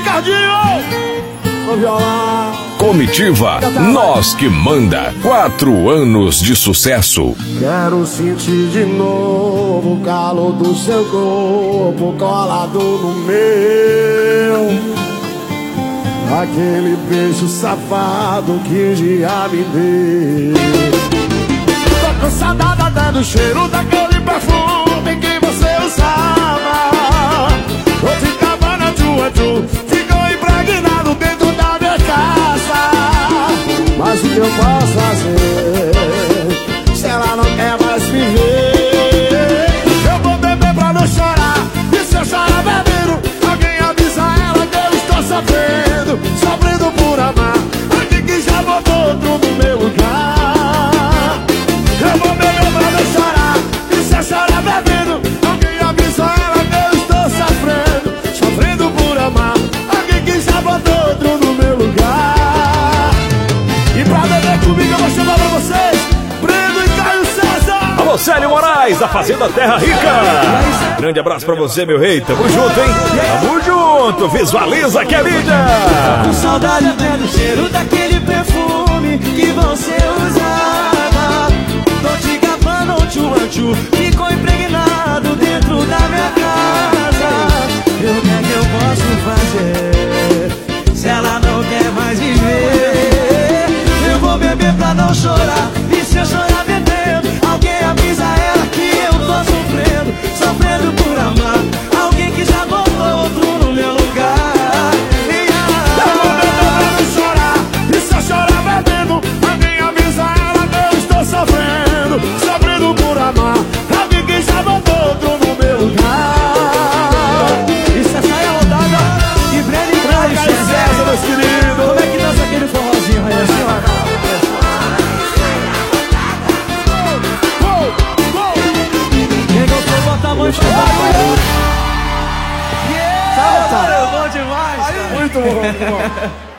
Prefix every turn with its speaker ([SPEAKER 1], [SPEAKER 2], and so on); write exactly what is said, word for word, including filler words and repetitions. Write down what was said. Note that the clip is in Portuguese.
[SPEAKER 1] Ricardinho! No violão.
[SPEAKER 2] Comitiva, nós que manda. Quatro anos de sucesso.
[SPEAKER 1] Quero sentir de novo o calor do seu corpo colado no meu. Aquele beijo safado que já me deu. Tô cansada até do cheiro daquele perfume que você usava. Tô ficava na tua, tu ficou impregnado dentro da minha casa. Mas o que eu posso fazer se ela não quer mais viver? Eu vou beber pra não chorar, e se eu chorar bebendo, alguém avisa ela que eu estou sofrendo, sofrendo por amar alguém que já botou outro no meu lugar. Eu vou beber pra não chorar, e se eu chorar bebendo, alguém avisa ela que eu estou sofrendo, sofrendo por amar alguém que já botou outro no meu lugar. E pra beber comigo eu vou chamar pra vocês Breno e Caio César.
[SPEAKER 3] Alô, Célio Moraes, da Fazenda Terra Rica. Grande abraço pra você, meu rei. Tamo junto, hein? Tamo junto. Visualiza que é mídia.
[SPEAKER 4] Com saudade do cheiro daquele perfume que você usava. Tô te gravando, tchu, tchu, ficou impregnado dentro da minha casa. E o que é que eu posso fazer se ela não quer mais viver? Eu vou beber pra não chorar, e se eu chorar bebendo, alguém avisa ela que eu tô sofrendo, sofrendo por amar alguém que já botou outro no meu lugar. E
[SPEAKER 1] eu vou beber pra não chorar, e se eu chorar bebendo, alguém avisa ela que eu estou sofrendo, sofrendo por amar alguém que já botou outro no meu lugar.
[SPEAKER 4] Isso é saia rodada e Breno e Caio César, meus queridos. Como é que dança aquele forrozinho aí assim, ó? Quem gostou, bota a mão e chama. Yeah! Bom demais, cara.
[SPEAKER 1] Muito bom, muito bom.